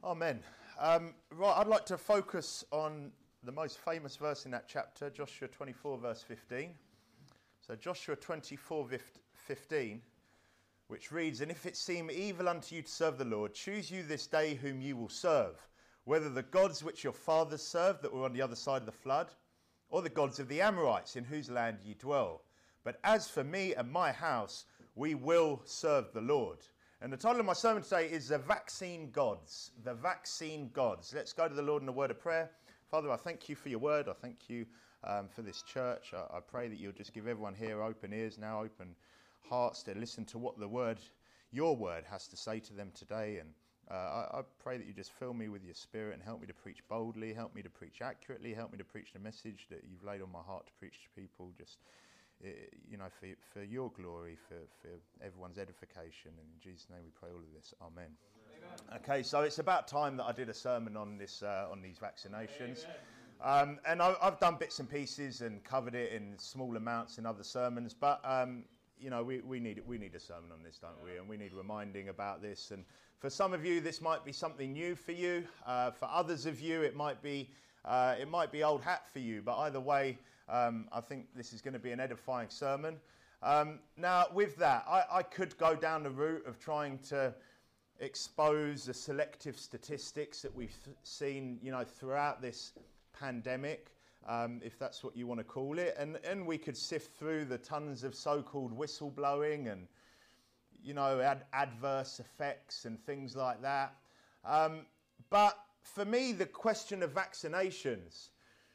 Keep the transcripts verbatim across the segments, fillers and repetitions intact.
Amen. Um, right, I'd like to focus on the most famous verse in that chapter, Joshua twenty-four, verse fifteen. So Joshua twenty-four, fifteen, which reads, "And if it seem evil unto you to serve the Lord, choose you this day whom you will serve, whether the gods which your fathers served that were on the other side of the flood, or the gods of the Amorites in whose land ye dwell. But as for me and my house, we will serve the Lord." And the title of my sermon today is The Vaccine Gods. The Vaccine Gods. Let's go to the Lord in a word of prayer. Father, I thank you for your word. I thank you um, for this church. I, I pray that you'll just give everyone here open ears now, open hearts to listen to what the word, your word, has to say to them today. And uh, I, I pray that you just fill me with your spirit and help me to preach boldly, help me to preach accurately, help me to preach the message that you've laid on my heart to preach to people. Just you know, for for your glory, for, for everyone's edification. And in Jesus' name we pray all of this. Amen. Amen. Okay, so it's about time that I did a sermon on this, uh, on these vaccinations. Um, and I, I've done bits and pieces and covered it in small amounts in other sermons. But, um, you know, we, we, need, we need a sermon on this, don't we? And we need reminding about this. And for some of you, this might be something new for you. Uh, for others of you, it might be... Uh, it might be old hat for you, but either way, um, I think this is going to be an edifying sermon. Um, now, with that, I, I could go down the route of trying to expose the selective statistics that we've th- seen, you know, throughout this pandemic, um, if that's what you want to call it, and and we could sift through the tons of so-called whistleblowing and, you know, ad- adverse effects and things like that. Um, but For me, the question of vaccinations,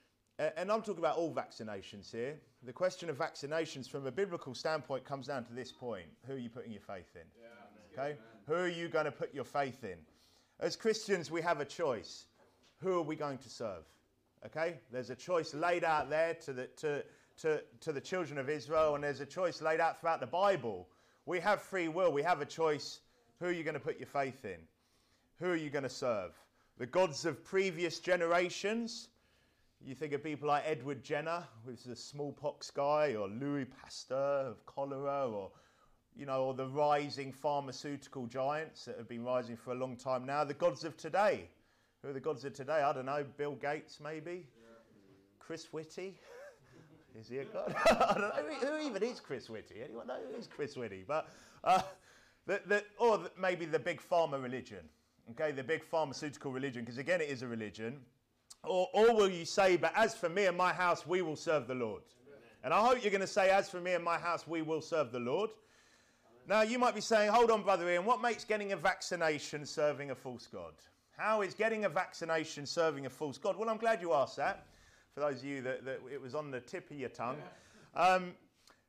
and I'm talking about all vaccinations here, the question of vaccinations from a biblical standpoint comes down to this point. Who are you putting your faith in? Yeah, okay? Who are you going to put your faith in? As Christians, we have a choice. Who are we going to serve? Okay? There's a choice laid out there to the, to, to, to the children of Israel, and there's a choice laid out throughout the Bible. We have free will. We have a choice. Who are you going to put your faith in? Who are you going to serve? The gods of previous generations. You think of people like Edward Jenner, who's the smallpox guy, or Louis Pasteur of cholera, or you know, or the rising pharmaceutical giants that have been rising for a long time now. The gods of today. Who are the gods of today? I don't know. Bill Gates, maybe. Yeah. Chris Whitty. Is he a god? I don't know. Who even is Chris Whitty? Anyone know who is Chris Whitty? But uh, the, the, or the, maybe the big pharma religion. Okay, the big pharmaceutical religion, because again, it is a religion. Or, or will you say, but as for me and my house, we will serve the Lord? Amen. And I hope you're going to say, as for me and my house, we will serve the Lord. Amen. Now, you might be saying, hold on, Brother Ian, what makes getting a vaccination serving a false god? How is getting a vaccination serving a false god? Well, I'm glad you asked that, for those of you that, that it was on the tip of your tongue. Um,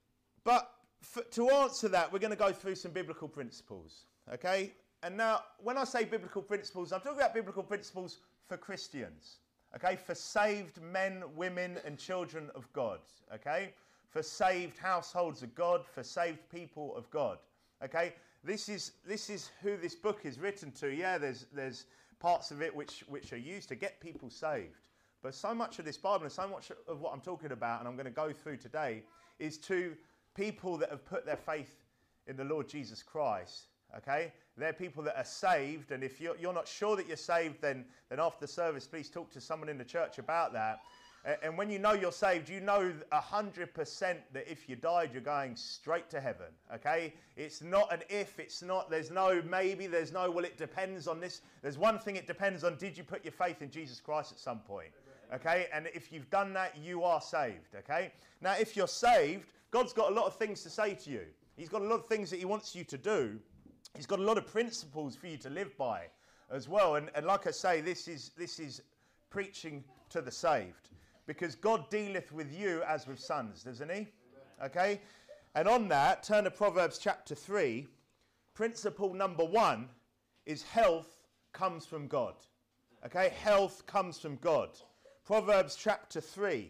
but for, to answer that, we're going to go through some biblical principles, okay? And now, when I say biblical principles, I'm talking about biblical principles for Christians, okay? For saved men, women, and children of God, okay? For saved households of God, for saved people of God, okay? This is this is who this book is written to. Yeah, there's there's parts of it which, which are used to get people saved. But so much of this Bible and so much of what I'm talking about, and I'm going to go through today, is to people that have put their faith in the Lord Jesus Christ. Okay, they're people that are saved, and if you're, you're not sure that you're saved, then then after the service, please talk to someone in the church about that. And, and when you know you're saved, you know a hundred percent that if you died, you're going straight to heaven. Okay, it's not an if, it's not. There's no maybe. There's no well. It depends on this. There's one thing it depends on. Did you put your faith in Jesus Christ at some point? Okay, and if you've done that, you are saved. Okay, now if you're saved, God's got a lot of things to say to you. He's got a lot of things that He wants you to do. He's got a lot of principles for you to live by as well. And, and like I say, this is this is preaching to the saved. Because God dealeth with you as with sons, doesn't He? Okay? And on that, turn to Proverbs chapter three. Principle number one is health comes from God. Okay? Health comes from God. Proverbs chapter three.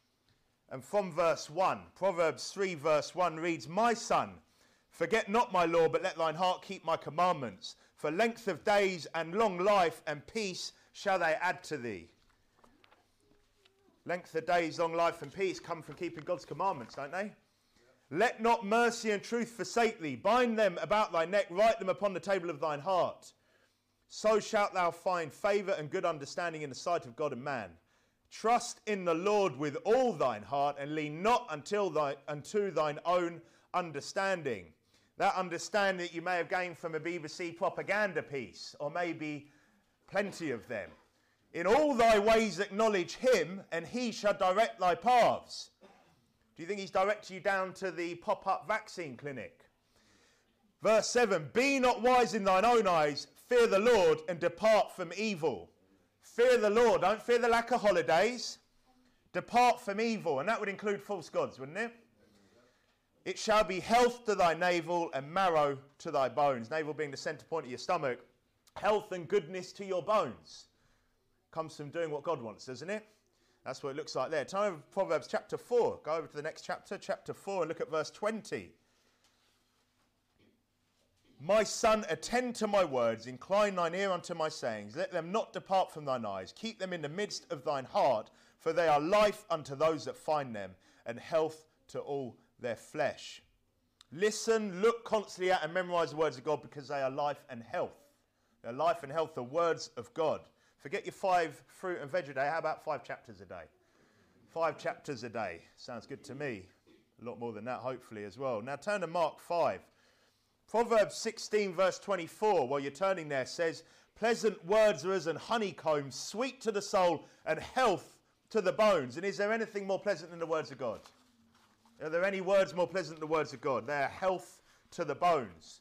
And from verse one. Proverbs three verse one reads, "My son, forget not my law, but let thine heart keep my commandments. For length of days and long life and peace shall they add to thee." Length of days, long life and peace come from keeping God's commandments, don't they? Yep. "Let not mercy and truth forsake thee. Bind them about thy neck, write them upon the table of thine heart. So shalt thou find favour and good understanding in the sight of God and man. Trust in the Lord with all thine heart, and lean not until thy, unto thine own understanding. That understanding that you may have gained from a B B C propaganda piece, or maybe plenty of them. In all thy ways acknowledge him, and he shall direct thy paths. Do you think he's directed you down to the pop-up vaccine clinic? Verse seven, be not wise in thine own eyes, fear the Lord, and depart from evil. Fear the Lord, don't fear the lack of holidays. Depart from evil, and that would include false gods, wouldn't it? It shall be health to thy navel and marrow to thy bones. Navel being the centre point of your stomach. Health and goodness to your bones. Comes from doing what God wants, doesn't it? That's what it looks like there. Turn over to Proverbs chapter four. Go over to the next chapter, chapter four, and look at verse twenty. My son, attend to my words, incline thine ear unto my sayings. Let them not depart from thine eyes. Keep them in the midst of thine heart, for they are life unto those that find them, and health to all their flesh. Listen, look constantly at and memorize the words of God, because they are life and health. They're life and health, the words of God. Forget your five fruit and veg a day. How about five chapters a day? Five chapters a day. Sounds good to me. A lot more than that, hopefully, as well. Now turn to Mark five. Proverbs sixteen, verse twenty-four, while you're turning there, says, pleasant words are as an honeycomb, sweet to the soul and health to the bones. And is there anything more pleasant than the words of God? Are there any words more pleasant than the words of God? They are health to the bones.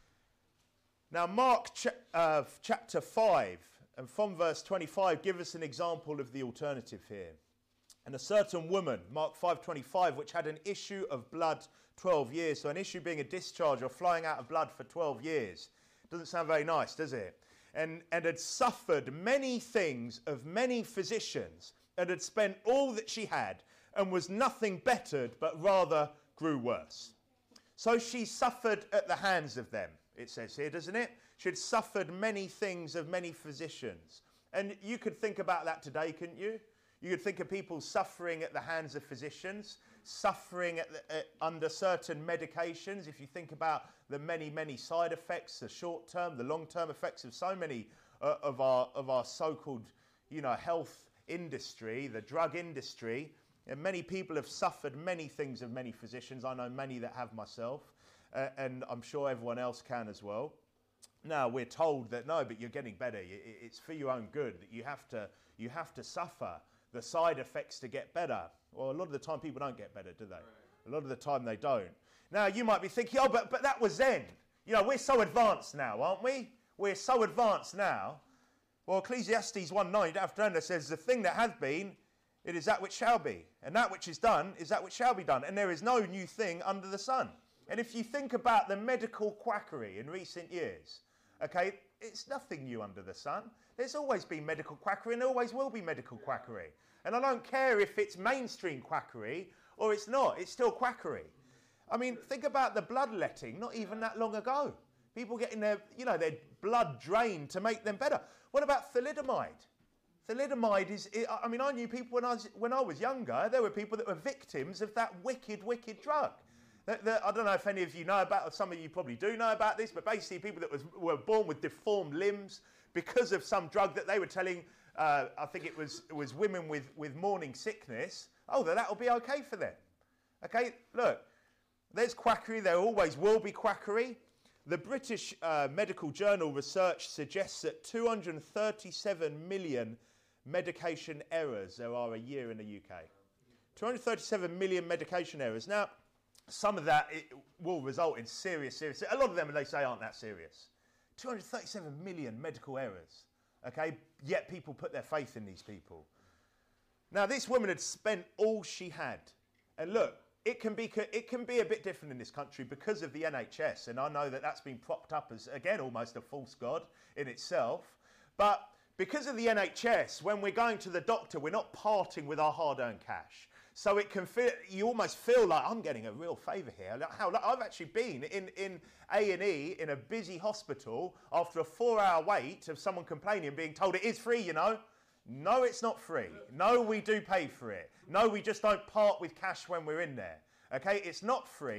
Now, Mark ch- uh, chapter five, and from verse twenty-five, give us an example of the alternative here. And a certain woman, Mark five twenty-five, which had an issue of blood twelve years. So an issue being a discharge or flying out of blood for twelve years. Doesn't sound very nice, does it? And, and had suffered many things of many physicians, and had spent all that she had, and was nothing bettered, but rather grew worse. So she suffered at the hands of them, it says here, doesn't it? She had suffered many things of many physicians. And you could think about that today, couldn't you? You could think of people suffering at the hands of physicians, suffering at the, at, under certain medications. If you think about the many, many side effects, the short-term, the long-term effects of so many uh, of our of our so-called, you know, health industry, the drug industry, and many people have suffered many things of many physicians. I know many that have myself, uh, and I'm sure everyone else can as well. Now we're told that no, but you're getting better. It's for your own good that you have to you have to suffer the side effects to get better. Well, a lot of the time people don't get better, do they? Right. A lot of the time they don't. Now you might be thinking, oh, but but that was then. You know, we're so advanced now, aren't we? We're so advanced now. Well, Ecclesiastes one nine, you don't have to know, says the thing that has been, it is that which shall be. And that which is done is that which shall be done. And there is no new thing under the sun. And if you think about the medical quackery in recent years, okay, it's nothing new under the sun. There's always been medical quackery, and there always will be medical quackery. And I don't care if it's mainstream quackery or it's not, it's still quackery. I mean, think about the bloodletting not even that long ago. People getting their, you know, their blood drained to make them better. What about thalidomide? Thalidomide is, I mean, I knew people when I was, when I was younger, there were people that were victims of that wicked, wicked drug. The, the, I don't know if any of you know about, or some of you probably do know about this, but basically people that was, were born with deformed limbs because of some drug that they were telling, uh, I think it was, it was women with, with morning sickness, oh, that that'll be okay for them. Okay, look, there's quackery, there always will be quackery. The British uh, Medical Journal research suggests that two hundred thirty-seven million medication errors there are a year in the U K. two hundred thirty-seven million medication errors. Now, some of that it will result in serious, serious, a lot of them, they say, aren't that serious. two hundred thirty-seven million medical errors, okay? Yet people put their faith in these people. Now, this woman had spent all she had. And look, it can be it can be a bit different in this country because of the N H S. And I know that that's been propped up as, again, almost a false god in itself. But because of the N H S, when we're going to the doctor, we're not parting with our hard-earned cash. So it can feel, you almost feel like, I'm getting a real favour here. How, I've actually been in, in A and E in a busy hospital after a four-hour wait of someone complaining and being told it is free, you know. No, it's not free. No, we do pay for it. No, we just don't part with cash when we're in there. Okay, it's not free.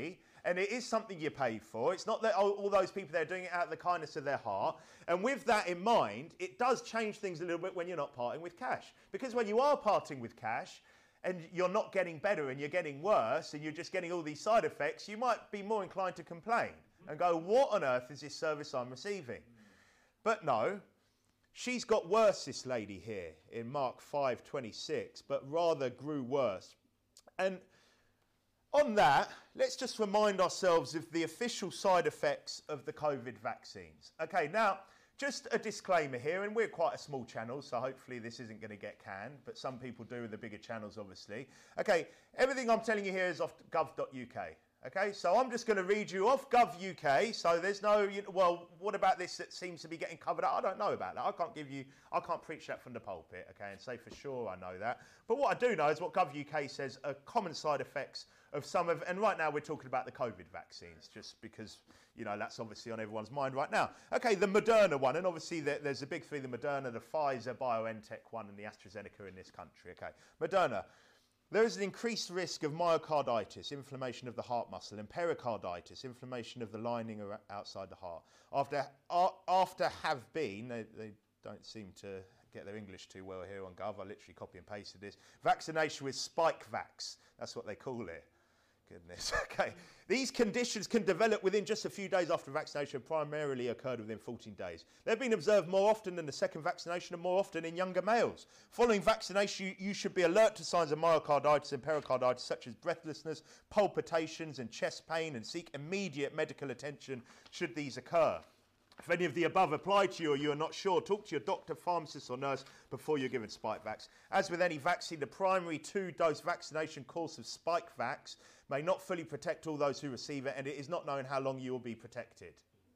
and it is something you pay for. It's not that all, all those people there are doing it out of the kindness of their heart. And with that in mind, it does change things a little bit when you're not parting with cash. Because when you are parting with cash, and you're not getting better and you're getting worse and you're just getting all these side effects, you might be more inclined to complain and go, what on earth is this service I'm receiving? But no, she's got worse, this lady here, in Mark five twenty-six, but rather grew worse. And on that, let's just remind ourselves of the official side effects of the COVID vaccines. Okay, now, just a disclaimer here, and we're quite a small channel, so hopefully this isn't going to get canned, but some people do with the bigger channels, obviously. Okay, everything I'm telling you here is off gov dot U K. Okay, so I'm just going to read you off Gov U K, so there's no, you know, well, what about this that seems to be getting covered up? I don't know about that. I can't give you, I can't preach that from the pulpit, okay, and say for sure I know that. But what I do know is what Gov U K says are common side effects of some of, and right now we're talking about the COVID vaccines, just because, you know, that's obviously on everyone's mind right now. Okay, the Moderna one, and obviously there, there's a big three, the Moderna, the Pfizer, BioNTech one, and the AstraZeneca in this country. Okay, Moderna. There is an increased risk of myocarditis, inflammation of the heart muscle, and pericarditis, inflammation of the lining outside the heart. After, uh, after have been, they, they don't seem to get their English too well here on Gov, I literally copy and pasted this, vaccination with Spikevax, that's what they call it. Goodness, okay. These conditions can develop within just a few days after vaccination, primarily occurred within fourteen days. They've been observed more often than the second vaccination and more often in younger males. Following vaccination, you, you should be alert to signs of myocarditis and pericarditis, such as breathlessness, palpitations and chest pain, and seek immediate medical attention should these occur. If any of the above apply to you or you are not sure, talk to your doctor, pharmacist or nurse before you're given Spikevax. As with any vaccine, the primary two-dose vaccination course of Spikevax may not fully protect all those who receive it, and it is not known how long you will be protected.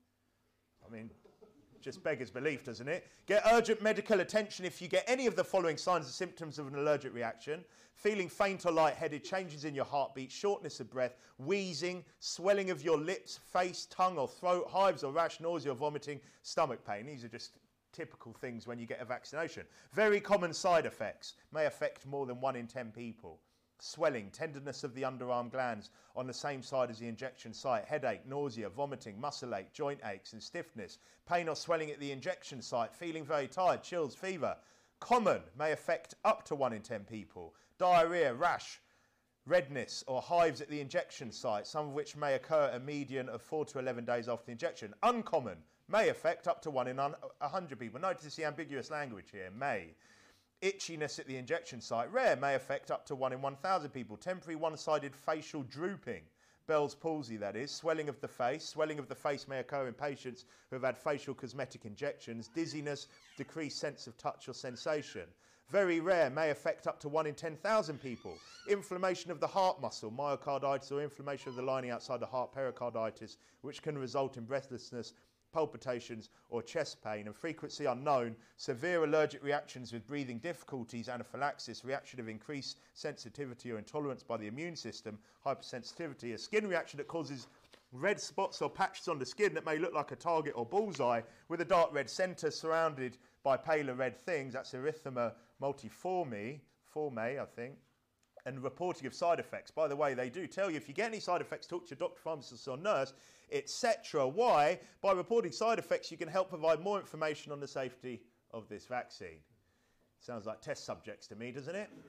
I mean, just beggars belief, doesn't it? Get urgent medical attention if you get any of the following signs and symptoms of an allergic reaction: feeling faint or lightheaded, changes in your heartbeat, shortness of breath, wheezing, swelling of your lips, face, tongue or throat, hives or rash, nausea or vomiting, stomach pain. These are just typical things when you get a vaccination. Very common side effects, may affect more than one in ten people. Swelling, tenderness of the underarm glands on the same side as the injection site, headache, nausea, vomiting, muscle ache, joint aches and stiffness, pain or swelling at the injection site, feeling very tired, chills, fever. Common, may affect up to one in ten people. Diarrhea, rash, redness or hives at the injection site, some of which may occur a median of four to eleven days after the injection. Uncommon, may affect up to one in one hundred people. Notice the ambiguous language here, may. Itchiness at the injection site, rare, may affect up to one in one thousand people. Temporary one-sided facial drooping, Bell's palsy that is, swelling of the face. Swelling of the face may occur in patients who have had facial cosmetic injections. Dizziness, decreased sense of touch or sensation. Very rare, may affect up to one in ten thousand people. Inflammation of the heart muscle, myocarditis or inflammation of the lining outside the heart, pericarditis, which can result in breathlessness, palpitations or chest pain, and frequency unknown. Severe allergic reactions with breathing difficulties, anaphylaxis, reaction of increased sensitivity or intolerance by the immune system, hypersensitivity, a skin reaction that causes red spots or patches on the skin that may look like a target or bullseye with a dark red centre surrounded by paler red things. That's erythema multiforme, forme, I think. And reporting of side effects. By the way, they do tell you if you get any side effects, talk to your doctor, pharmacist or nurse, et cetera. Why? By reporting side effects, you can help provide more information on the safety of this vaccine. Sounds like test subjects to me, doesn't it?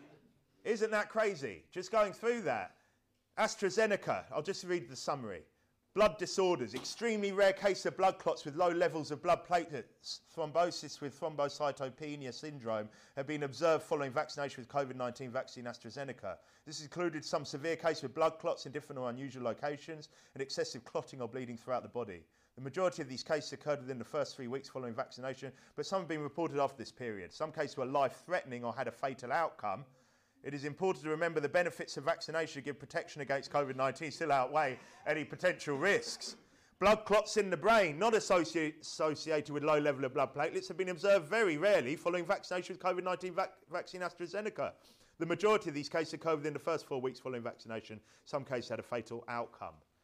Isn't that crazy? Just going through that. AstraZeneca, I'll just read the summary. Blood disorders, extremely rare case of blood clots with low levels of blood platelets. Thrombosis with thrombocytopenia syndrome have been observed following vaccination with COVID nineteen vaccine AstraZeneca. This included some severe cases with blood clots in different or unusual locations and excessive clotting or bleeding throughout the body. The majority of these cases occurred within the first three weeks following vaccination, but some have been reported after this period. Some cases were life-threatening or had a fatal outcome. It is important to remember the benefits of vaccination to give protection against COVID nineteen still outweigh any potential risks. Blood clots in the brain, not associate, associated with low level of blood platelets, have been observed very rarely following vaccination with COVID nineteen vac- vaccine AstraZeneca. The majority of these cases occurred within the first four weeks following vaccination. Some cases had a fatal outcome.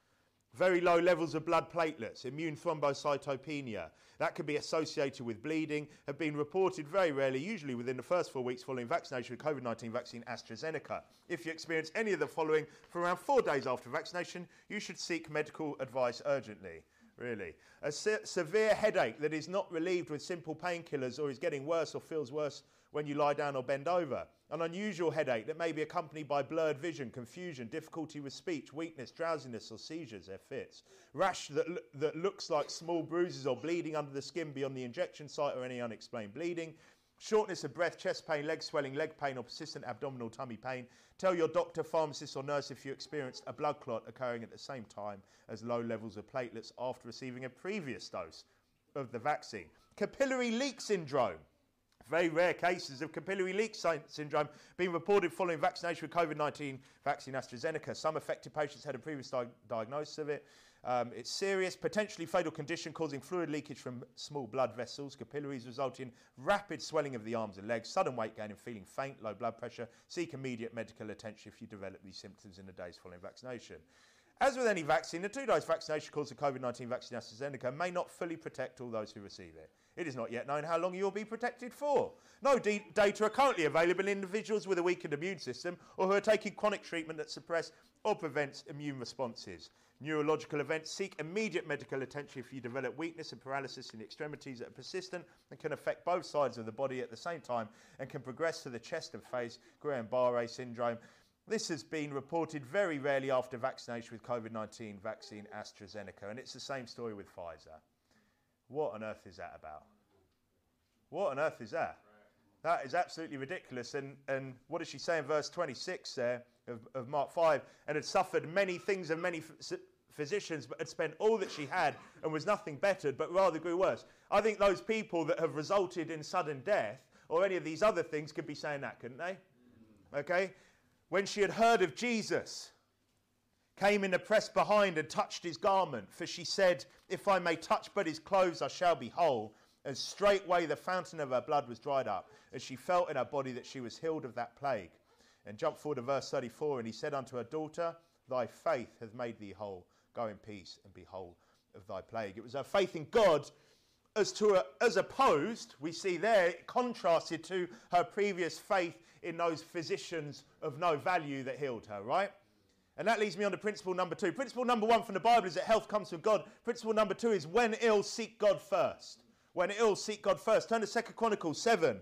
Very low levels of blood platelets, immune thrombocytopenia. That could be associated with bleeding, have been reported very rarely, usually within the first four weeks following vaccination with COVID nineteen vaccine AstraZeneca. If you experience any of the following for around four days after vaccination, you should seek medical advice urgently. Really. A se- severe headache that is not relieved with simple painkillers or is getting worse or feels worse when you lie down or bend over. An unusual headache that may be accompanied by blurred vision, confusion, difficulty with speech, weakness, drowsiness or seizures, their fits. Rash that, lo- that looks like small bruises or bleeding under the skin beyond the injection site or any unexplained bleeding. Shortness of breath, chest pain, leg swelling, leg pain or persistent abdominal tummy pain. Tell your doctor, pharmacist or nurse if you experienced a blood clot occurring at the same time as low levels of platelets after receiving a previous dose of the vaccine. Capillary leak syndrome. Very rare cases of capillary leak sy- syndrome being reported following vaccination with COVID nineteen vaccine AstraZeneca. Some affected patients had a previous di- diagnosis of it. Um, it's serious, potentially fatal condition causing fluid leakage from small blood vessels, capillaries, resulting in rapid swelling of the arms and legs, sudden weight gain and feeling faint, low blood pressure. Seek immediate medical attention if you develop these symptoms in the days following vaccination. As with any vaccine, the two-dose vaccination caused the COVID nineteen vaccine AstraZeneca may not fully protect all those who receive it. It is not yet known how long you will be protected for. No de- data are currently available in individuals with a weakened immune system or who are taking chronic treatment that suppress or prevents immune responses. Neurological events, seek immediate medical attention if you develop weakness and paralysis in the extremities that are persistent and can affect both sides of the body at the same time and can progress to the chest and face, Guillain-Barré syndrome. This has been reported very rarely after vaccination with COVID nineteen vaccine AstraZeneca, and it's the same story with Pfizer. What on earth is that about? What on earth is that? That is absolutely ridiculous. And, and what does she say in verse twenty-six there of, of Mark five? And had suffered many things of many f- physicians, but had spent all that she had and was nothing bettered, but rather grew worse. I think those people that have resulted in sudden death or any of these other things could be saying that, couldn't they? Okay? When she had heard of Jesus, came in the press behind and touched his garment, for she said, if I may touch but his clothes, I shall be whole. And straightway the fountain of her blood was dried up, as she felt in her body that she was healed of that plague. And jump forward to verse thirty-four, and he said unto her, daughter, thy faith hath made thee whole. Go in peace and be whole of thy plague. It was her faith in God as to a, as opposed, we see there, contrasted to her previous faith in those physicians of no value that healed her, right? And that leads me on to principle number two. Principle number one from the Bible is that health comes from God. Principle number two is when ill, seek God first. When ill, seek God first. Turn to Second Chronicles seven.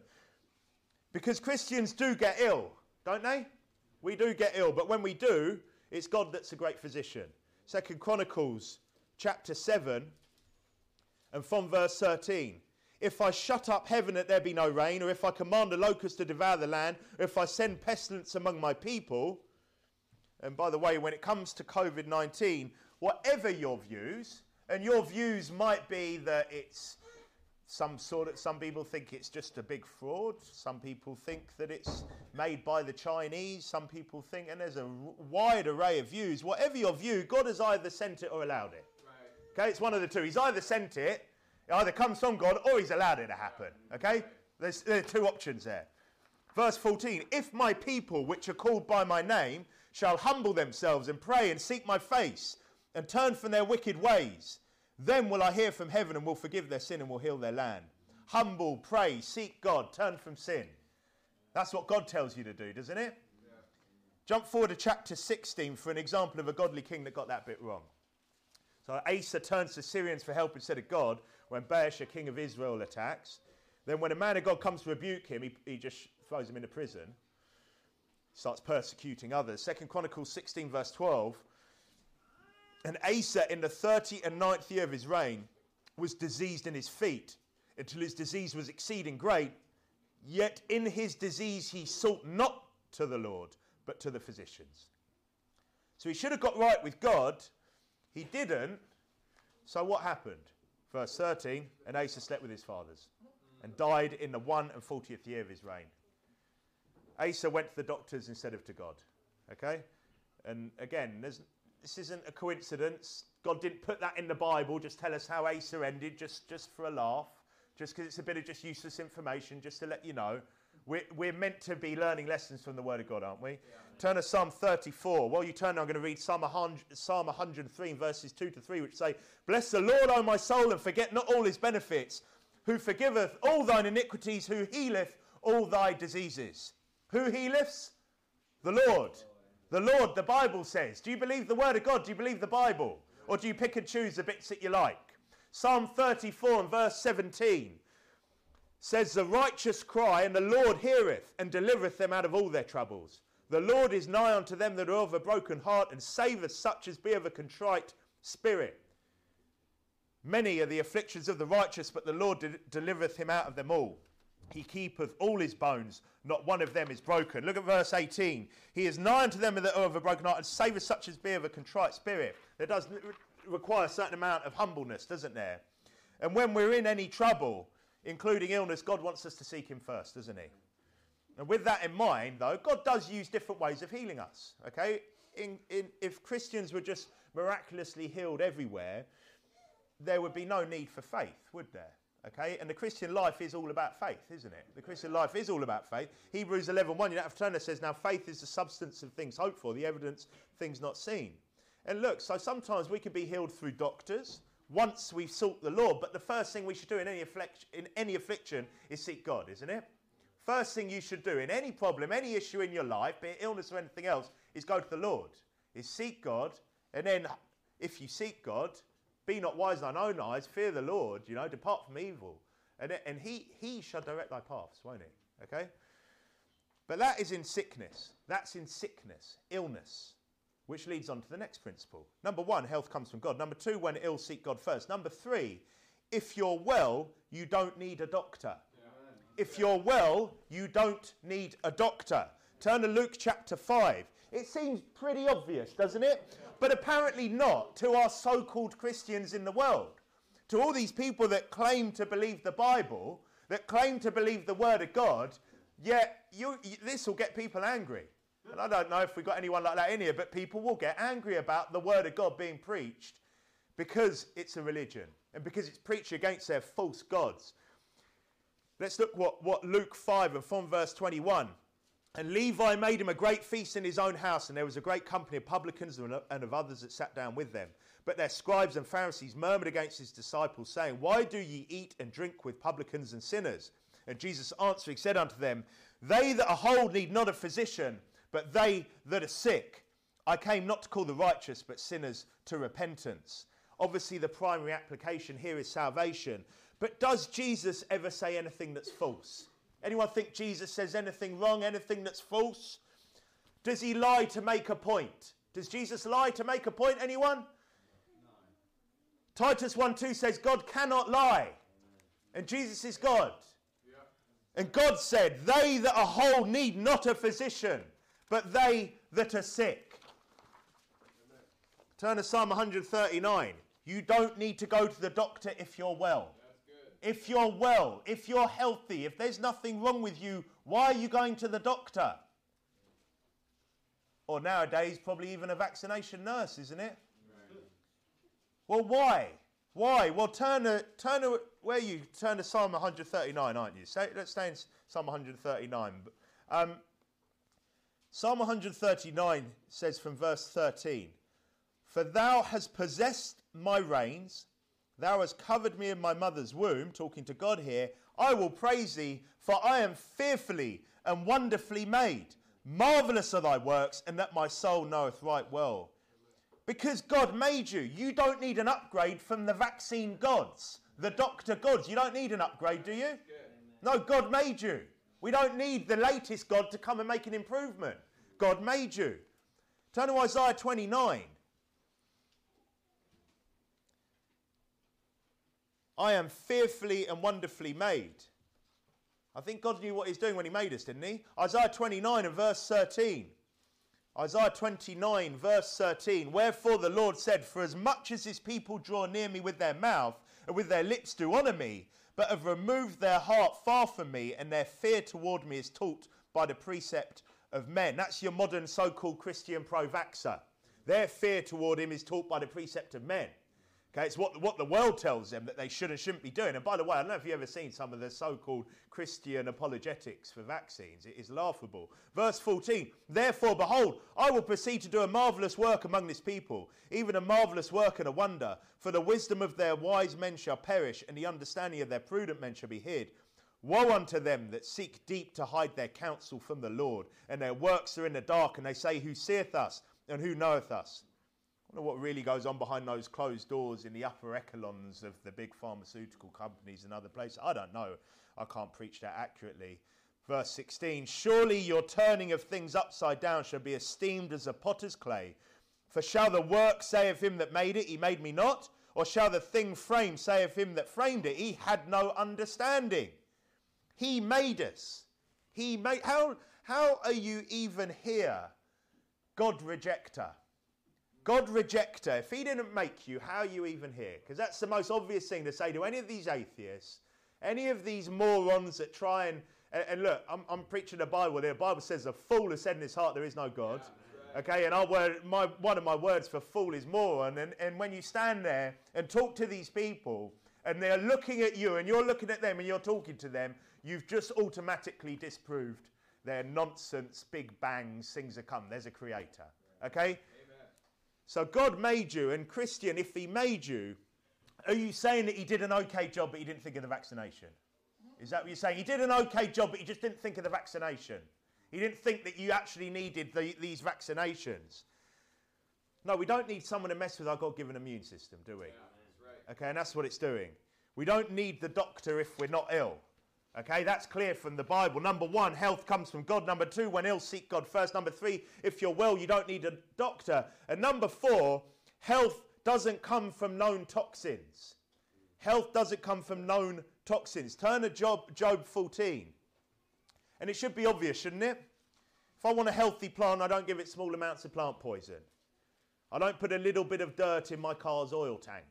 Because Christians do get ill, don't they? We do get ill, but when we do, it's God that's a great physician. Second Chronicles chapter seven and from verse thirteen. If I shut up heaven that there be no rain, or if I command a locust to devour the land, or if I send pestilence among my people. And by the way, when it comes to COVID nineteen, whatever your views, and your views might be that it's some sort of, some people think it's just a big fraud. Some people think that it's made by the Chinese. Some people think, and there's a wide array of views. Whatever your view, God has either sent it or allowed it. Right. Okay, it's one of the two. He's either sent it, it either comes from God, or he's allowed it to happen. Okay, there's, there are two options there. Verse fourteen, if my people, which are called by my name, shall humble themselves and pray and seek my face and turn from their wicked ways, then will I hear from heaven and will forgive their sin and will heal their land. Humble, pray, seek God, turn from sin. That's what God tells you to do, doesn't it? Yeah. Jump forward to chapter sixteen for an example of a godly king that got that bit wrong. So Asa turns to Syrians for help instead of God when Baasha, king of Israel, attacks. Then when a man of God comes to rebuke him, he, he just throws him into prison. Starts persecuting others. Second Chronicles sixteen verse twelve. And Asa in the thirty and ninth year of his reign was diseased in his feet until his disease was exceeding great. Yet in his disease he sought not to the Lord, but to the physicians. So he should have got right with God. He didn't. So what happened? Verse thirteen, and Asa slept with his fathers and died in the one and fortieth year of his reign. Asa went to the doctors instead of to God. Okay? And again, there's, this isn't a coincidence. God didn't put that in the Bible, just tell us how Asa ended, just, just for a laugh, just because it's a bit of just useless information, just to let you know. we're, we're meant to be learning lessons from the Word of God, aren't we? Yeah. Turn to Psalm thirty-four. While you turn, I'm going to read Psalm one hundred, Psalm one hundred three, verses two to three, which say, Bless the Lord, O my soul, and forget not all his benefits, who forgiveth all thine iniquities, who healeth all thy diseases. Who healeth? The Lord. The Lord, the Bible says. Do you believe the Word of God? Do you believe the Bible? Or do you pick and choose the bits that you like? Psalm thirty-four and verse seventeen says, The righteous cry, and the Lord heareth, and delivereth them out of all their troubles. The Lord is nigh unto them that are of a broken heart, and saveth such as be of a contrite spirit. Many are the afflictions of the righteous, but the Lord de- delivereth him out of them all. He keepeth all his bones, not one of them is broken. Look at verse eighteen. He is nigh unto them that are of a broken heart, and saveth such as be of a contrite spirit. There does require a certain amount of humbleness, doesn't there? And when we're in any trouble, including illness, God wants us to seek him first, doesn't he? And with that in mind, though, God does use different ways of healing us, okay? In, in, if Christians were just miraculously healed everywhere, there would be no need for faith, would there? Okay, and the Christian life is all about faith, isn't it? The Christian life is all about faith. Hebrews eleven one, you don't have to turn, it says, now faith is the substance of things hoped for, the evidence of things not seen. And look, so sometimes we can be healed through doctors once we've sought the Lord, but the first thing we should do in any, affliction, in any affliction is seek God, isn't it? First thing you should do in any problem, any issue in your life, be it illness or anything else, is go to the Lord, is seek God, and then if you seek God, be not wise in thine own eyes, fear the Lord, you know, depart from evil. And, and he, he shall direct thy paths, won't he? Okay? But that is in sickness. That's in sickness, illness, which leads on to the next principle. Number one, health comes from God. Number two, when ill, seek God first. Number three, if you're well, you don't need a doctor. Yeah. If you're well, you don't need a doctor. Turn to Luke chapter five. It seems pretty obvious, doesn't it? Yeah. But apparently not to our so-called Christians in the world. To all these people that claim to believe the Bible, that claim to believe the Word of God, yet you, you, this will get people angry. And I don't know if we've got anyone like that in here, but people will get angry about the Word of God being preached because it's a religion and because it's preached against their false gods. Let's look what, what Luke five and from verse twenty-one. And Levi made him a great feast in his own house, and there was a great company of publicans and of others that sat down with them. But their scribes and Pharisees murmured against his disciples, saying, Why do ye eat and drink with publicans and sinners? And Jesus answering said unto them, They that are whole need not a physician, but they that are sick. I came not to call the righteous, but sinners to repentance. Obviously, the primary application here is salvation. But does Jesus ever say anything that's false? Anyone think Jesus says anything wrong, anything that's false? Does he lie to make a point? Does Jesus lie to make a point, anyone? No. Titus one two says God cannot lie. And Jesus is God. Yeah. And God said, They that are whole need not a physician, but they that are sick. Amen. Turn to Psalm one thirty-nine. You don't need to go to the doctor if you're well. If you're well, if you're healthy, if there's nothing wrong with you, why are you going to the doctor? Or nowadays, probably even a vaccination nurse, isn't it? Right. Well, why? Why? Well, turn to, turn to, where you turn to Psalm one thirty-nine, aren't you? So let's stay in Psalm one thirty-nine. Um, Psalm one thirty-nine says from verse thirteen, For thou hast possessed my reins, thou hast covered me in my mother's womb, talking to God here. I will praise thee, for I am fearfully and wonderfully made. Marvellous are thy works, and that my soul knoweth right well. Because God made you. You don't need an upgrade from the vaccine gods, the doctor gods. You don't need an upgrade, do you? No, God made you. We don't need the latest God to come and make an improvement. God made you. Turn to Isaiah twenty-nine. I am fearfully and wonderfully made. I think God knew what he's doing when he made us, didn't he? Isaiah twenty-nine and verse thirteen. Isaiah twenty-nine verse thirteen. Wherefore the Lord said, For as much as his people draw near me with their mouth, and with their lips do honour me, but have removed their heart far from me, and their fear toward me is taught by the precept of men. That's your modern so-called Christian pro-vaxxer. Their fear toward him is taught by the precept of men. Okay, it's what, what the world tells them that they should and shouldn't be doing. And by the way, I don't know if you've ever seen some of the so-called Christian apologetics for vaccines. It is laughable. Verse fourteen, therefore, behold, I will proceed to do a marvellous work among this people, even a marvellous work and a wonder. For the wisdom of their wise men shall perish, and the understanding of their prudent men shall be hid. Woe unto them that seek deep to hide their counsel from the Lord, and their works are in the dark, and they say, who seeth us, and who knoweth us? I wonder what really goes on behind those closed doors in the upper echelons of the big pharmaceutical companies and other places. I don't know. I can't preach that accurately. Verse sixteen, surely your turning of things upside down shall be esteemed as a potter's clay. For shall the work say of him that made it, he made me not? Or shall the thing framed say of him that framed it, he had no understanding? He made us. He made. How, how are you even here, God rejecter? God rejecter, if he didn't make you, how are you even here? Because that's the most obvious thing to say to any of these atheists, any of these morons that try and... And, and look, I'm, I'm preaching the Bible here. The Bible says, a fool has said in his heart there is no God. Yeah, right. Okay, and our word, my, one of my words for fool is moron. And, and when you stand there and talk to these people, and they're looking at you, and you're looking at them, and you're talking to them, you've just automatically disproved their nonsense, big bangs, things that come. There's a creator. Okay? So God made you, and Christian, if he made you, are you saying that he did an okay job but he didn't think of the vaccination? Is that what you're saying? He did an okay job but he just didn't think of the vaccination. He didn't think that you actually needed the, these vaccinations. No, we don't need someone to mess with our God-given immune system, do we? Yeah, that's right. Okay, and that's what it's doing. We don't need the doctor if we're not ill. Okay, that's clear from the Bible. Number one, health comes from God. Number two, when ill, seek God first. Number three, if you're well, you don't need a doctor. And number four, health doesn't come from known toxins. Health doesn't come from known toxins. Turn to Job, Job fourteen. And it should be obvious, shouldn't it? If I want a healthy plant, I don't give it small amounts of plant poison. I don't put a little bit of dirt in my car's oil tank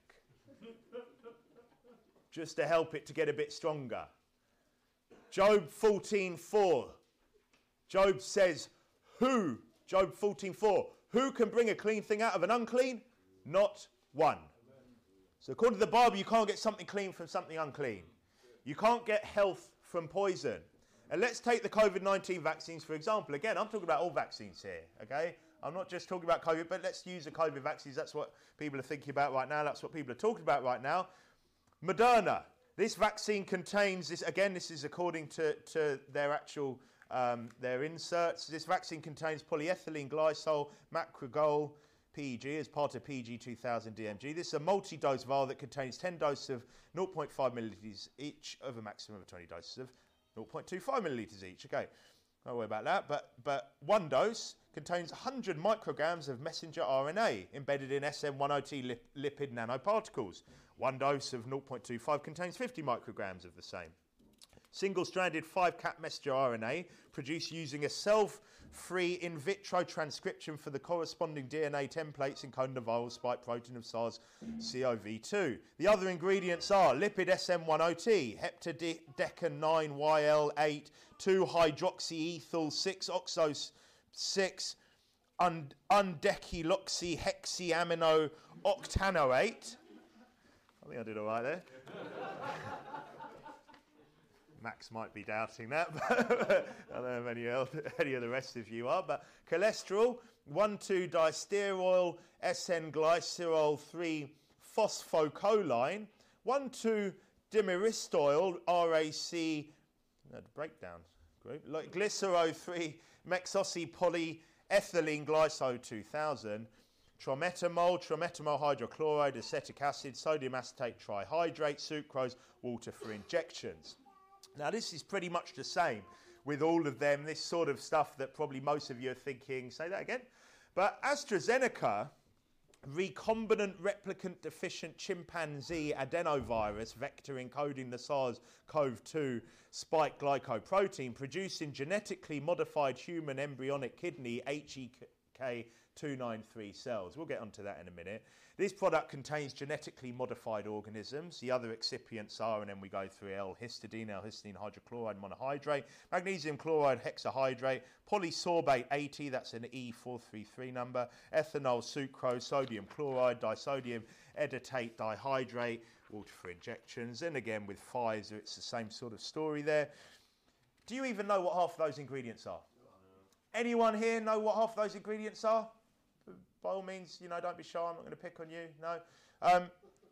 just to help it to get a bit stronger. Job fourteen four. Job says, who? Job fourteen four. Who can bring a clean thing out of an unclean? Not one. So according to the Bible, you can't get something clean from something unclean. You can't get health from poison. And let's take the COVID nineteen vaccines, for example. Again, I'm talking about all vaccines here, okay? I'm not just talking about COVID, but let's use the COVID vaccines. That's what people are thinking about right now. That's what people are talking about right now. Moderna. This vaccine contains, this again, this is according to, to their actual, um, their inserts. This vaccine contains polyethylene glycol, macrogol, P E G, as part of P E G two thousand D M G. This is a multi-dose vial that contains ten doses of zero point five millilitres each, of a maximum of twenty doses of zero point two five millilitres each. Okay, don't worry about that. But, but one dose contains one hundred micrograms of messenger R N A embedded in S M ten T lip, lipid nanoparticles. One dose of zero point two five contains fifty micrograms of the same. Single-stranded five-cap messenger R N A produced using a self-free in vitro transcription for the corresponding D N A templates encoding the viral spike protein of SARS C o V two. The other ingredients are lipid S M ten T, heptadecan nine Y L eight, two hydroxyethyl six oxo six, und- undecyloxyhexyamino octanoate. I think I did all right there. Max might be doubting that, but I don't know if any, else, any of the rest of you are. But cholesterol, one two disteroyl S N glycerol three phosphocholine, one two dimeristoyl R A C, no, the breakdown group, like glycero three mexoxypolyethylene glycol two thousand, trometamol, trometamol hydrochloride, acetic acid, sodium acetate trihydrate, sucrose, water for injections. Now, this is pretty much the same with all of them, this sort of stuff that probably most of you are thinking, say that again. But AstraZeneca, recombinant replicant deficient chimpanzee adenovirus vector encoding the SARS CoV two spike glycoprotein, produced in genetically modified human embryonic kidney H E K two ninety-three cells. We'll get onto that in a minute. This product contains genetically modified organisms. The other excipients are, and then we go through L-histidine, L-histidine hydrochloride monohydrate, magnesium chloride hexahydrate, polysorbate eighty, that's an E four thirty-three number, ethanol, sucrose, sodium chloride, disodium edetate dihydrate, water for injections. And again with Pfizer, it's the same sort of story there. Do you even know what half of those ingredients are? Anyone here know what half of those ingredients are? By all means, you know, don't be shy. I'm not going to pick on you. No. Um,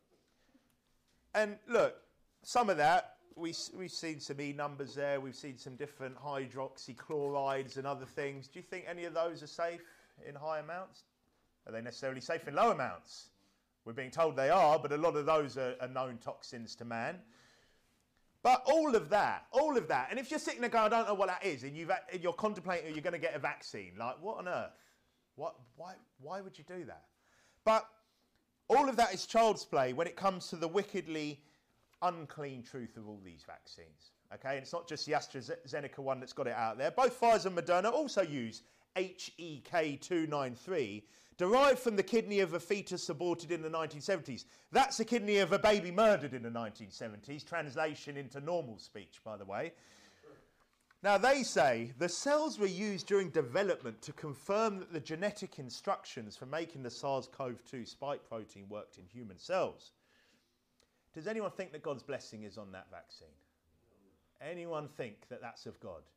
and look, some of that, we, we've seen some E numbers there. We've seen some different hydroxychlorides and other things. Do you think any of those are safe in high amounts? Are they necessarily safe in low amounts? We're being told they are, but a lot of those are, are known toxins to man. But all of that, all of that, and if you're sitting there going, I don't know what that is, and, you've, and you're contemplating you're going to get a vaccine, like, what on earth? What, why, why would you do that? But all of that is child's play when it comes to the wickedly unclean truth of all these vaccines. Okay, and it's not just the AstraZeneca one that's got it out there. Both Pfizer and Moderna also use H E K two ninety-three, derived from the kidney of a fetus aborted in the nineteen seventies. That's the kidney of a baby murdered in the nineteen seventies. Translation into normal speech, by the way. Now, they say the cells were used during development to confirm that the genetic instructions for making the SARS CoV two spike protein worked in human cells. Does anyone think that God's blessing is on that vaccine? Anyone think that that's of God?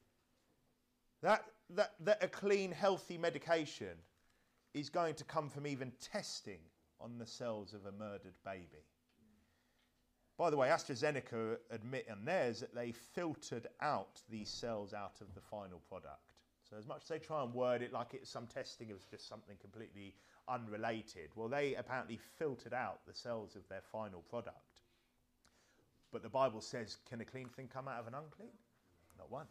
That, that, that a clean, healthy medication is going to come from even testing on the cells of a murdered baby. By the way, AstraZeneca admit on theirs that they filtered out these cells out of the final product. So as much as they try and word it like it's some testing of just something completely unrelated, well, they apparently filtered out the cells of their final product. But the Bible says, can a clean thing come out of an unclean? Not one.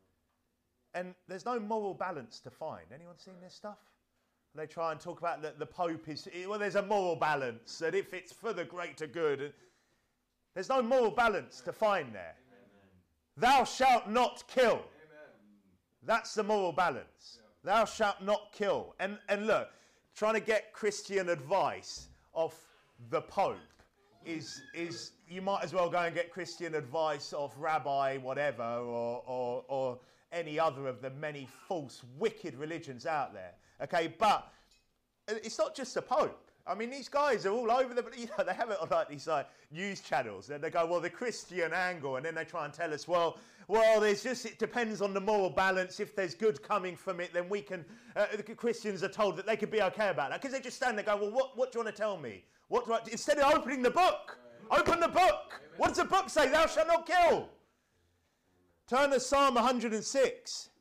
And there's no moral balance to find. Anyone seen this stuff? They try and talk about that the Pope is, well, there's a moral balance, and if it's for the greater good. There's no moral balance to find there. Amen. Thou shalt not kill. Amen. That's the moral balance. Yeah. Thou shalt not kill. And, and look, trying to get Christian advice off the Pope is, is you might as well go and get Christian advice off Rabbi whatever or, or, or any other of the many false, wicked religions out there. Okay, but it's not just the Pope. I mean, these guys are all over the, you know, they have it on like these like news channels, and they go, well, the Christian angle, and then they try and tell us, well, well, there's just, it depends on the moral balance. If there's good coming from it, then we can, uh, the Christians are told that they could be okay about that. Because they just stand there and go, well, what, what do you want to tell me? What do I, instead of opening the book, open the book. What does the book say? Thou shalt not kill. Turn to Psalm one hundred six.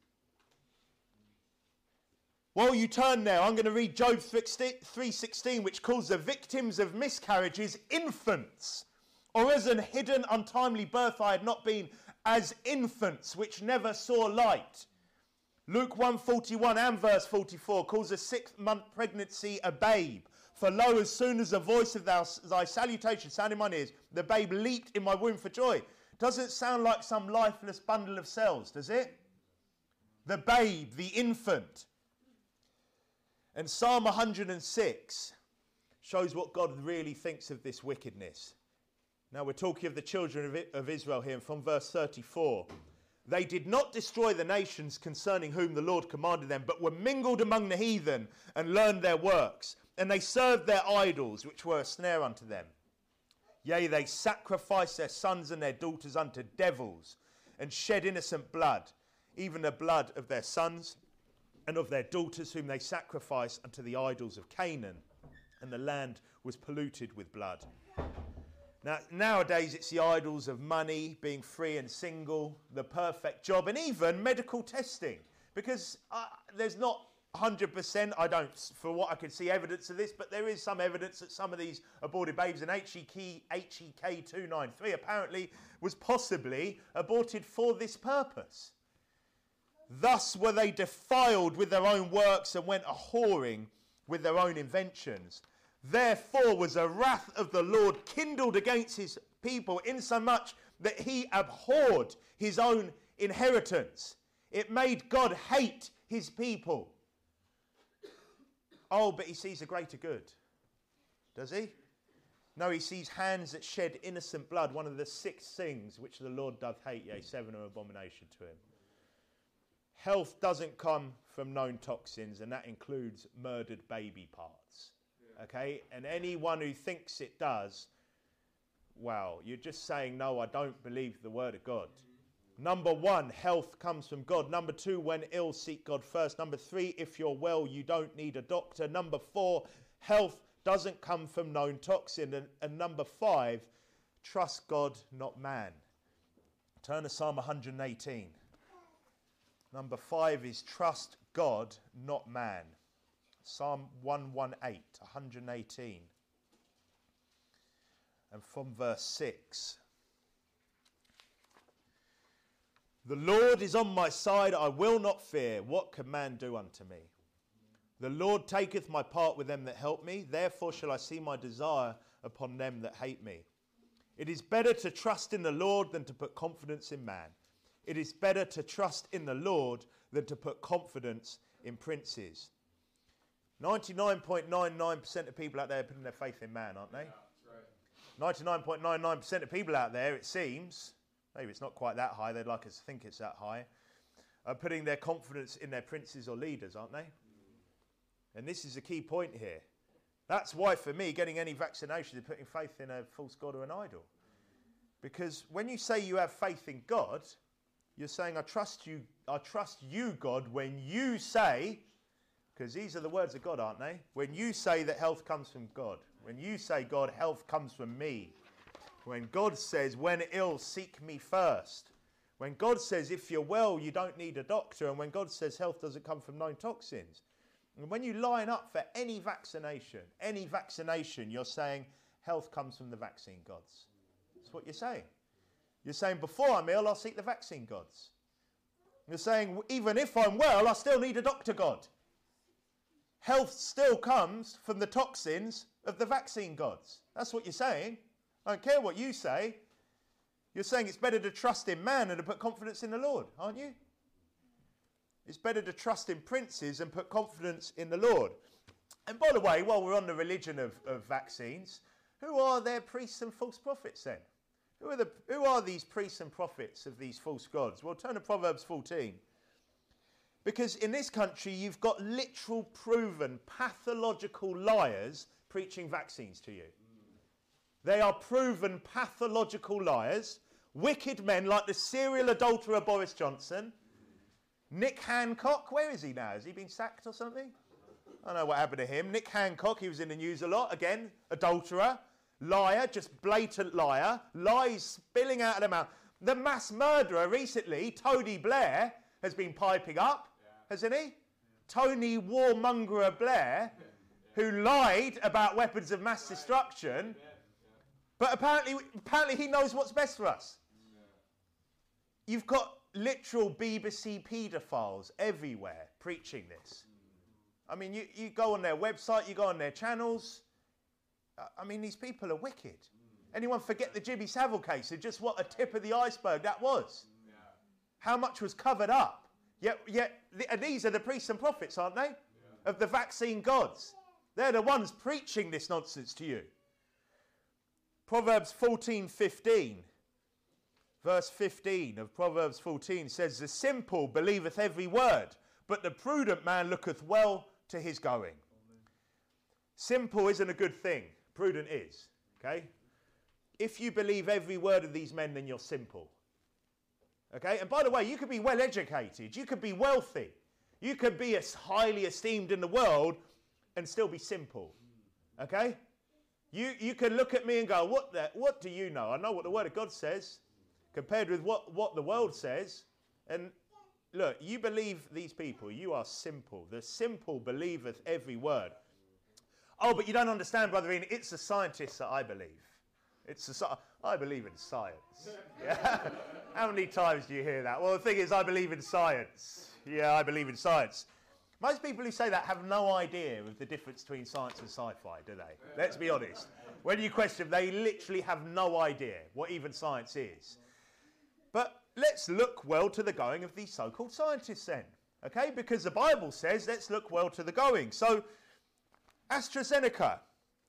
While you turn there, I'm going to read Job three sixteen, which calls the victims of miscarriages infants. Or as an hidden, untimely birth I had not been, as infants which never saw light. Luke one forty-one and verse forty-four calls a sixth-month pregnancy a babe. For lo, as soon as the voice of thou, thy salutation sounded in mine ears, the babe leaped in my womb for joy. Doesn't sound like some lifeless bundle of cells, does it? The babe, the infant. And Psalm one hundred six shows what God really thinks of this wickedness. Now we're talking of the children of Israel here, and from verse thirty-four. They did not destroy the nations concerning whom the Lord commanded them, but were mingled among the heathen and learned their works. And they served their idols, which were a snare unto them. Yea, they sacrificed their sons and their daughters unto devils, and shed innocent blood, even the blood of their sons and of their daughters, whom they sacrificed unto the idols of Canaan. And the land was polluted with blood. Now, nowadays, it's the idols of money, being free and single, the perfect job, and even medical testing. Because uh, there's not one hundred percent, I don't, for what I can see, evidence of this, but there is some evidence that some of these aborted babes in H E K two ninety-three apparently was possibly aborted for this purpose. Thus were they defiled with their own works and went a-whoring with their own inventions. Therefore was the wrath of the Lord kindled against his people, insomuch that he abhorred his own inheritance. It made God hate his people. Oh, but he sees a greater good. Does he? No, he sees hands that shed innocent blood, one of the six things which the Lord doth hate, yea, seven are abomination to him. Health doesn't come from known toxins, and that includes murdered baby parts. Yeah. Okay? And anyone who thinks it does, well, you're just saying, no, I don't believe the word of God. Mm-hmm. Number one, health comes from God. Number two, when ill, seek God first. Number three, if you're well, you don't need a doctor. Number four, health doesn't come from known toxin. And, and number five, trust God, not man. Turn to Psalm one eighteen. Number five is trust God, not man. Psalm one eighteen, one eighteen. And from verse six. The Lord is on my side, I will not fear. What can man do unto me? The Lord taketh my part with them that help me. Therefore shall I see my desire upon them that hate me. It is better to trust in the Lord than to put confidence in man. It is better to trust in the Lord than to put confidence in princes. ninety-nine point nine nine percent of people out there are putting their faith in man, aren't they? Yeah, that's right. ninety-nine point nine nine percent of people out there, it seems, maybe it's not quite that high, they'd like us to think it's that high, are putting their confidence in their princes or leaders, aren't they? And this is a key point here. That's why, for me, getting any vaccination is putting faith in a false god or an idol. Because when you say you have faith in God, you're saying, I trust you, I trust you, God, when you say, because these are the words of God, aren't they? When you say that health comes from God. When you say, God, health comes from me. When God says, when ill, seek me first. When God says, if you're well, you don't need a doctor. And when God says health doesn't come from known toxins. And when you line up for any vaccination, any vaccination, you're saying health comes from the vaccine gods. That's what you're saying. You're saying before I'm ill, I'll seek the vaccine gods. You're saying even if I'm well, I still need a doctor god. Health still comes from the toxins of the vaccine gods. That's what you're saying. I don't care what you say. You're saying it's better to trust in man and to put confidence in the Lord, aren't you? It's better to trust in princes and put confidence in the Lord. And by the way, while we're on the religion of, of vaccines, who are their priests and false prophets then? Who are, the, who are these priests and prophets of these false gods? Well, turn to Proverbs fourteen. Because in this country, you've got literal, proven, pathological liars preaching vaccines to you. They are proven pathological liars, wicked men like the serial adulterer Boris Johnson. Nick Hancock, where is he now? Has he been sacked or something? I don't know what happened to him. Nick Hancock, he was in the news a lot. Again, adulterer, liar, just blatant liar. Lies spilling out of the mouth. The mass murderer recently, Tony Blair, has been piping up, yeah. hasn't he? Yeah. Tony Warmongerer Blair, yeah. who lied about weapons of mass right. destruction, yeah. Yeah. but apparently, apparently he knows what's best for us. Yeah. You've got literal B B C paedophiles everywhere preaching this. I mean, you, you go on their website, you go on their channels. I mean, these people are wicked. Anyone forget the Jimmy Savile case and just what a tip of the iceberg that was? Yeah. How much was covered up? Yet, yet the, and these are the priests and prophets, aren't they? Yeah. Of the vaccine gods. They're the ones preaching this nonsense to you. Proverbs fourteen fifteen. Verse fifteen of Proverbs fourteen says, the simple believeth every word, but the prudent man looketh well to his going. Amen. Simple isn't a good thing. Prudent is. Okay? If you believe every word of these men, then you're simple. Okay? And by the way, you could be well educated. You could be wealthy. You could be as highly esteemed in the world and still be simple. Okay? You, you can look at me and go, what, the, what do you know? I know what the Word of God says. Compared with what, what the world says. And look, you believe these people, you are simple. The simple believeth every word. Oh, but you don't understand, Brother Ian, it's the scientists that I believe. It's the, I believe in science. Yeah? How many times do you hear that? Well, the thing is, I believe in science. Yeah, I believe in science. Most people who say that have no idea of the difference between science and sci-fi, do they? Let's be honest. When you question them, they literally have no idea what even science is. But let's look well to the going of these so-called scientists then, okay? Because the Bible says let's look well to the going. So AstraZeneca.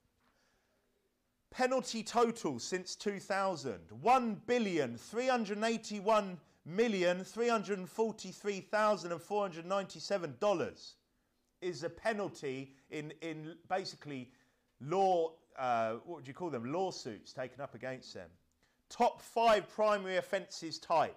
Penalty total since two thousand, one billion three hundred eighty-one million three hundred forty-three thousand four hundred ninety-seven dollars is a penalty in, in basically law, uh, what would you call them, lawsuits taken up against them. Top five primary offences type.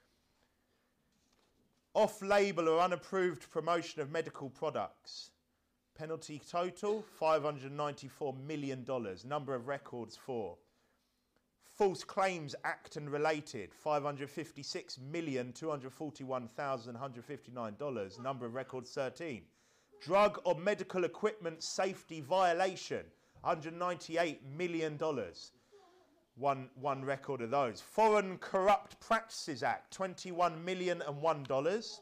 Off-label or unapproved promotion of medical products. Penalty total, five hundred ninety-four million dollars. Number of records, four. False Claims Act and related, five hundred fifty-six million two hundred forty-one thousand one hundred fifty-nine dollars. Number of records, thirteen. Drug or medical equipment safety violation, one hundred ninety-eight million dollars. One, one record of those. Foreign Corrupt Practices Act, twenty-one million one dollars.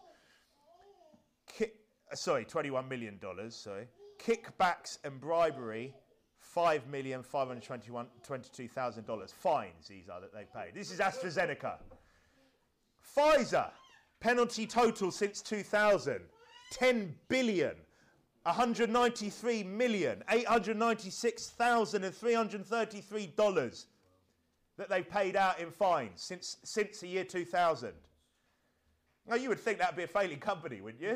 Ki- sorry, twenty-one million dollars, sorry. Kickbacks and bribery, five million five hundred twenty-two thousand dollars. Fines, these are, that they paid. This is AstraZeneca. Pfizer, penalty total since two thousand, ten billion one hundred ninety-three million eight hundred ninety-six thousand three hundred thirty-three dollars that they've paid out in fines since, since the year two thousand. Now, you would think that would be a failing company, wouldn't you?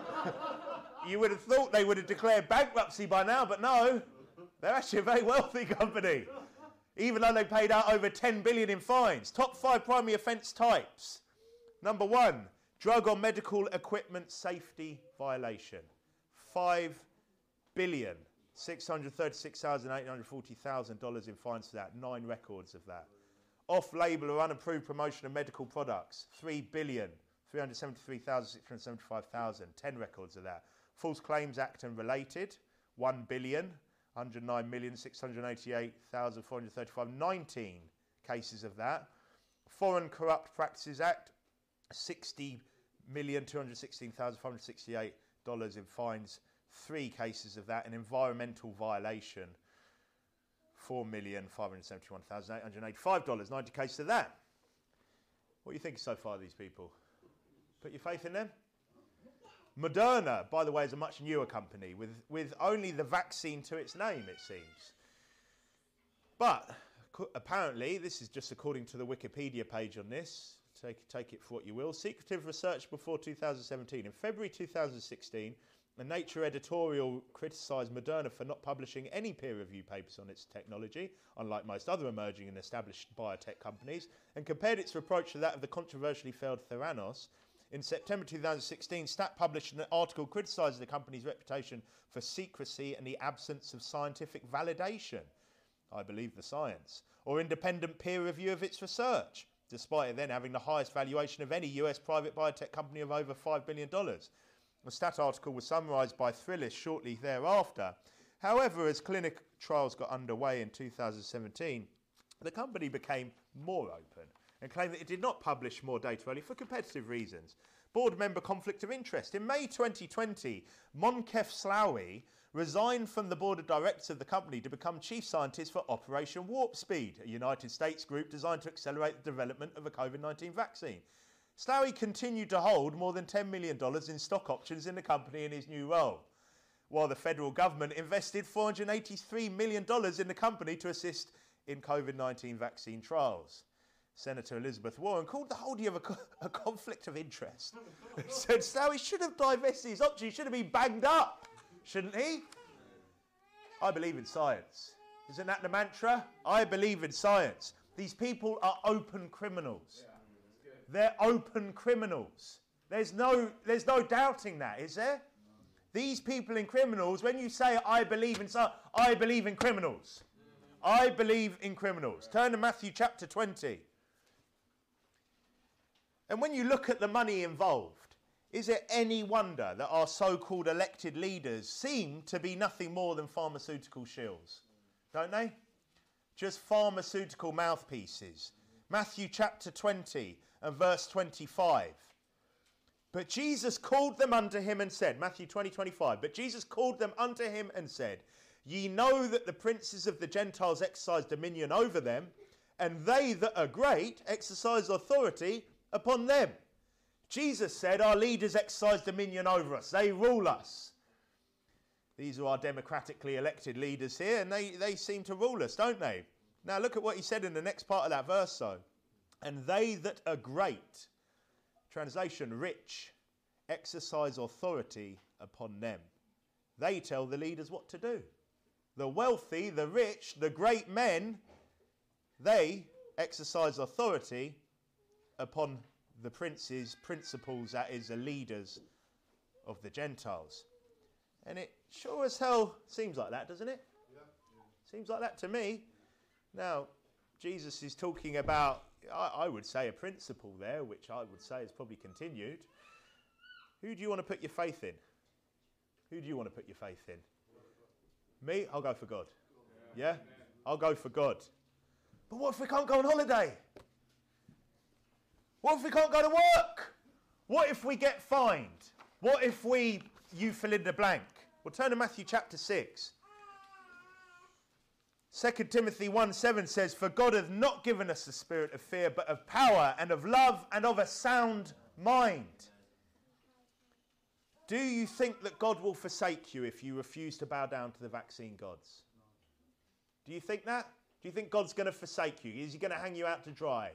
You would have thought they would have declared bankruptcy by now, but no. They're actually a very wealthy company, even though they paid out over ten billion dollars in fines. Top five primary offence types. Number one, drug or medical equipment safety violation. five billion six hundred thirty-six thousand eight hundred forty thousand dollars in fines for that. Nine records of that. Off-label or unapproved promotion of medical products. three billion three hundred seventy-three thousand six hundred seventy-five dollars. Ten records of that. False Claims Act and related. one billion one hundred nine million six hundred eighty-eight thousand four hundred thirty-five. nineteen cases of that. Foreign Corrupt Practices Act. sixty million two hundred sixteen thousand five hundred sixty-eight dollars in fines. Three cases of that. An environmental violation. four million five hundred seventy-one thousand eight hundred eighty-five dollars. ninety cases of that. What do you think so far of these people? Put your faith in them? Moderna, by the way, is a much newer company with, with only the vaccine to its name, it seems. But co- apparently, this is just according to the Wikipedia page on this. Take, take it for what you will. Secretive research before two thousand seventeen. In February two thousand sixteen, a Nature editorial criticised Moderna for not publishing any peer-reviewed papers on its technology, unlike most other emerging and established biotech companies, and compared its approach to that of the controversially failed Theranos. In September two thousand sixteen, Stat published an article criticising the company's reputation for secrecy and the absence of scientific validation, I believe the science, or independent peer review of its research, despite it then having the highest valuation of any U S private biotech company of over five billion dollars. The Stat article was summarised by Thrillis shortly thereafter. However, as clinical trials got underway in two thousand seventeen, the company became more open and claimed that it did not publish more data only for competitive reasons. Board member conflict of interest. In May twenty twenty, Moncef Slaoui resigned from the board of directors of the company to become chief scientist for Operation Warp Speed, a United States group designed to accelerate the development of a COVID nineteen vaccine. Slaoui continued to hold more than ten million dollars in stock options in the company in his new role, while the federal government invested four hundred eighty-three million dollars in the company to assist in COVID nineteen vaccine trials. Senator Elizabeth Warren called the holding of a, co- a conflict of interest. Said Slaoui should have divested his options. He should have been banged up, shouldn't he? I believe in science. Isn't that the mantra? I believe in science. These people are open criminals. Yeah, they're open criminals. There's no, there's no doubting that, is there? These people in criminals, when you say I believe in science, I believe in criminals. I believe in criminals. Turn to Matthew chapter twenty. And when you look at the money involved, is it any wonder that our so-called elected leaders seem to be nothing more than pharmaceutical shills? Don't they? Just pharmaceutical mouthpieces. Matthew chapter twenty and verse twenty-five. But Jesus called them unto him and said, Matthew twenty, twenty-five, but Jesus called them unto him and said, Ye know that the princes of the Gentiles exercise dominion over them, and they that are great exercise authority upon them. Jesus said our leaders exercise dominion over us. They rule us. These are our democratically elected leaders here, and they, they seem to rule us, don't they? Now look at what he said in the next part of that verse, though. And they that are great, translation, rich, exercise authority upon them. They tell the leaders what to do. The wealthy, the rich, the great men, they exercise authority upon the princes, principals, that is, the leaders of the Gentiles. And it sure as hell seems like that, doesn't it? Yeah. Yeah. Seems like that to me. Now, Jesus is talking about, I, I would say, a principle there, which I would say has probably continued. Who do you want to put your faith in? Who do you want to put your faith in? Me? I'll go for God. Yeah? I'll go for God. But what if we can't go on holiday? What if we can't go to work? What if we get fined? What if we, you fill in the blank? Well, turn to Matthew chapter six. Second Timothy one seven says, for God hath not given us the spirit of fear, but of power and of love and of a sound mind. Do you think that God will forsake you if you refuse to bow down to the vaccine gods? Do you think that? Do you think God's going to forsake you? Is he going to hang you out to dry?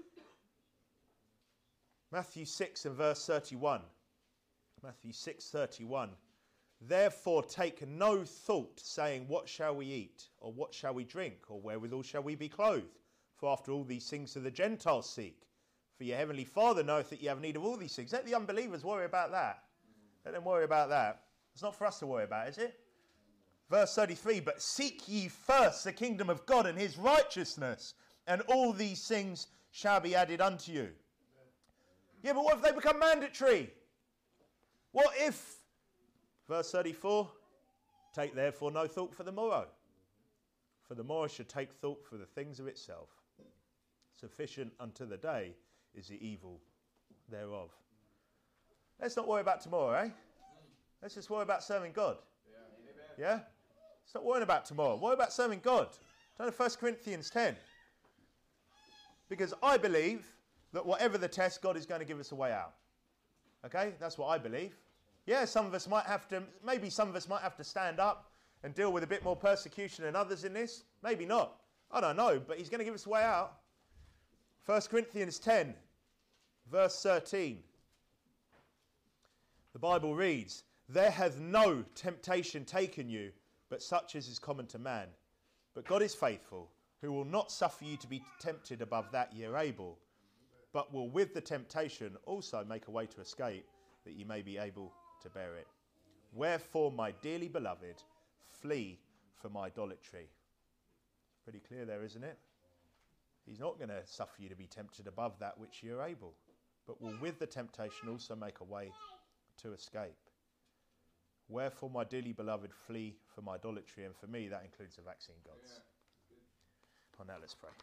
Matthew six and verse thirty-one. Matthew six thirty-one. Therefore take no thought, saying, what shall we eat? Or what shall we drink? Or wherewithal shall we be clothed? For after all these things do the Gentiles seek. For your heavenly Father knoweth that ye have need of all these things. Let the unbelievers worry about that. Let them worry about that. It's not for us to worry about, is it? Verse thirty-three, but seek ye first the kingdom of God and his righteousness, and all these things shall be added unto you. Yeah, but what if they become mandatory? What if, verse thirty-four, take therefore no thought for the morrow, for the morrow should take thought for the things of itself. Sufficient unto the day is the evil thereof. Let's not worry about tomorrow, eh? Let's just worry about serving God. Yeah? Yeah? Stop worrying about tomorrow. Worry about serving God. Turn to First Corinthians ten. Because I believe that whatever the test, God is going to give us a way out. Okay? That's what I believe. Yeah, some of us might have to, maybe some of us might have to stand up and deal with a bit more persecution than others in this. Maybe not. I don't know, but he's going to give us a way out. First Corinthians ten, verse thirteen. The Bible reads, there hath no temptation taken you, but such as is common to man. But God is faithful, who will not suffer you to be tempted above that ye are able, but will with the temptation also make a way to escape, that ye may be able to bear it. Wherefore, my dearly beloved, flee from idolatry. Pretty clear there, isn't it? He's not going to suffer you to be tempted above that which you are able, but will with the temptation also make a way to escape. Wherefore, my dearly beloved, flee from idolatry. And for me, that includes the vaccine gods. Yeah. On that, let's pray.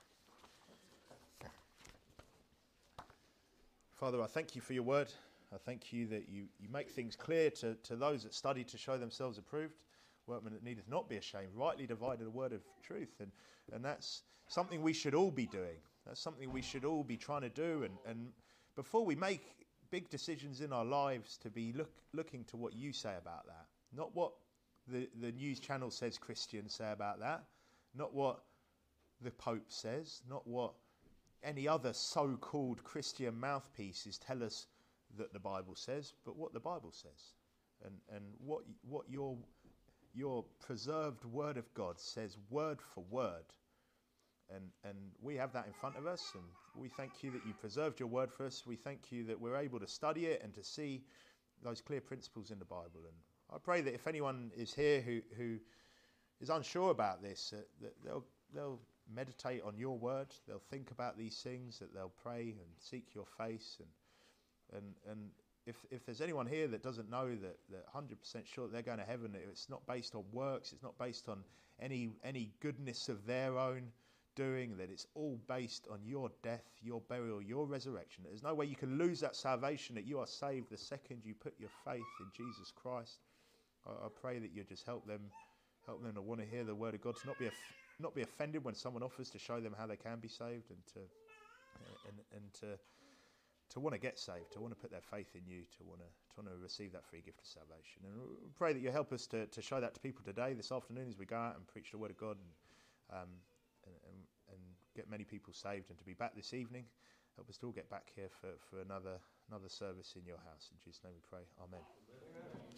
Father, I thank you for your word. I thank you that you, you make things clear to, to those that study to show themselves approved. Workmen that needeth not be ashamed, rightly divided the word of truth. And, and that's something we should all be doing. That's something we should all be trying to do. And, and before we make big decisions in our lives, to be look, looking to what you say about that. Not what the, the news channel says Christians say about that. Not what the Pope says. Not what any other so-called Christian mouthpieces tell us that the Bible says, but what the Bible says. And and what what your your preserved word of God says word for word. And and we have that in front of us, and we thank you that you preserved your word for us. We thank you that we're able to study it and to see those clear principles in the Bible. And I pray that if anyone is here who, who is unsure about this, uh, that they'll they'll meditate on your word, they'll think about these things, that they'll pray and seek your face. And and and if if there's anyone here that doesn't know that that one hundred percent sure that they're going to heaven, it's not based on works, it's not based on any any goodness of their own doing, that it's all based on your death, your burial, your resurrection. There's no way you can lose that salvation, that you are saved the second you put your faith in Jesus Christ. I, I pray that you just help them, help them to want to hear the word of God, to not be aff- not be offended when someone offers to show them how they can be saved, and to uh, and and to to want to get saved, to want to put their faith in you, to want to, to want to receive that free gift of salvation. And we pray that you help us to, to show that to people today, this afternoon, as we go out and preach the word of God and, um, and, and, and get many people saved, and to be back this evening. Help us to all get back here for, for another another service in your house. In Jesus' name we pray. Amen. Amen.